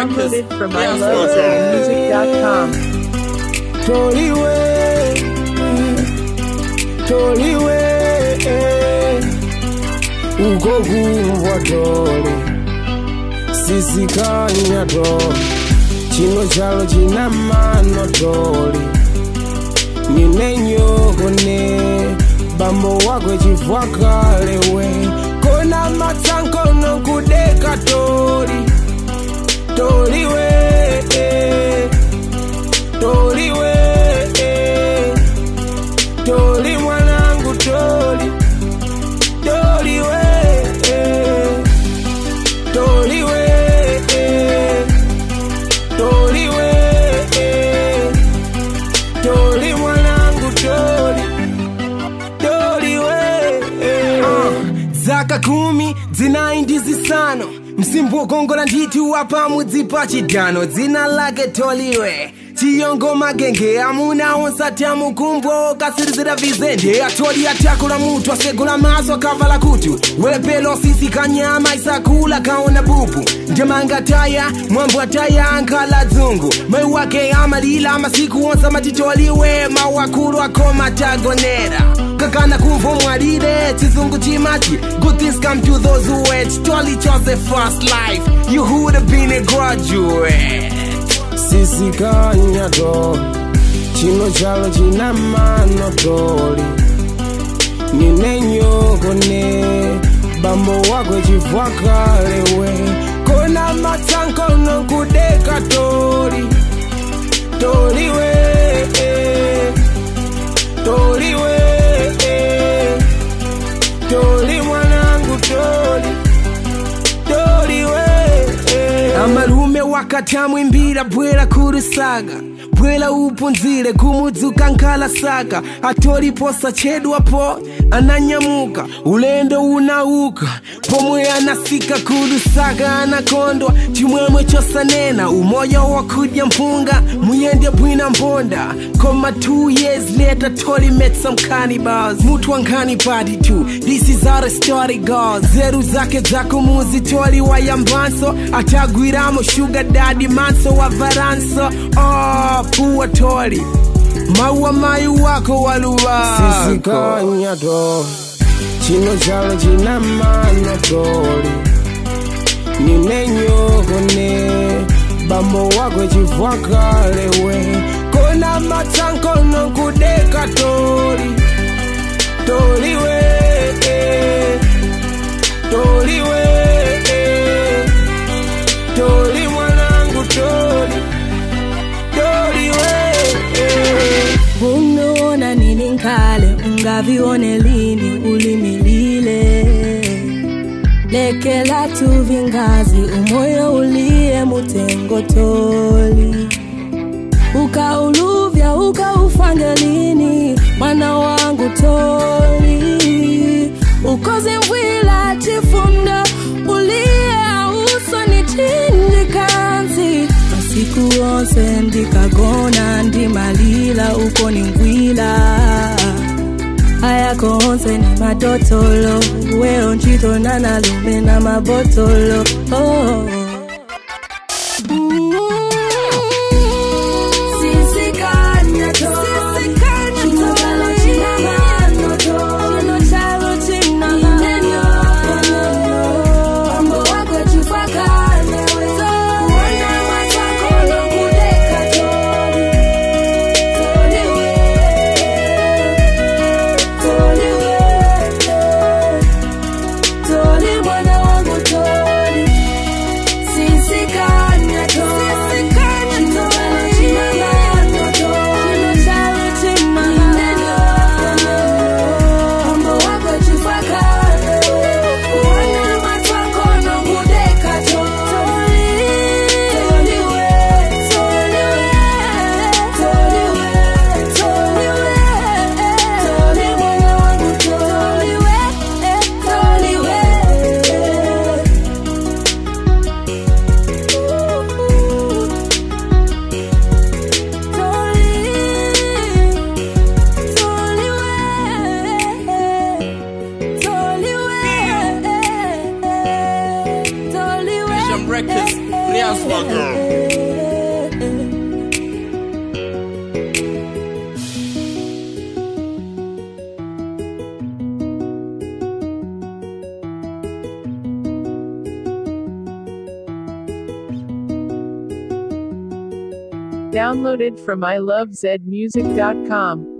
Downloaded from ilovemusic.com. Toliwe ugoguwa dole sisikanya dole chino chalo china mano dole nine nyogone bambo wakwe chivwakalewe kona matsanko nokudeka tori toliwe toliwe toli mwanangu toli toliwe toliwe toliwe toli mwanangu toli toliwe zaka 10 zinaindi zisano msimbo kongola nditi wapa mudzipa chidano dzina lake toliwe chiyongo magenge amuna onsati amukumbo kasirizira vizende atoli atakula mutu asegula maso akavala kutu welepelo sisi kanyama isakula kaona bubu ndemanga taya mwambo ataya ankala dzungu mai wake amalila masiku onsa matitoliwe mawakulu akoma tagonera kakana kumvo mwalire chizungu chimati good things come to those who wait toli chose the first life you would have been a graduate sisikanya dole chino chalo china mano dole nine nyogone bambo wakwe chivwakalewe kona matsanko nokudeka tori toliwe toliwe toli mwanangu toli toliwe amalume wakatamwimbira bwera kurusaga bwera upunzire kumudzuka nkala saka atoliposa chedwapo ananyamuka ulendo unauka pomwe anasika kurusaga anakondwa chimwemwe chosanena umoya wakudya mpunga muyende bwina mbonda koma 2 years later toli met some cannibals mutu wankani party too this is how the story goes zeru zake zako muzi toli wayambanso atagwiramo sugar daddy manso wa varanso puwa toli maua mayu wako waluwako sisikanya dole chino chalo china mano dole nine nyogone bambo wakwe chivwakalewe kona matsanko nokudeka tori toliwe toliwe toli mwanangu toli toliwe unuona nini nkale ungavione lini ulimilile lekela tuvingazi umoyo ulie mutengo toli ukauluvya ukaufange lini mwana wangu toli ukozi mwila chifunda ulie auso ni chinji kanzi masiku onse ndikagona ndimalila uko ni ngwila ayako onse ni madotolo weo nchito nanalume na mabotolo Casper girl. Downloaded from ilovezmusic.com.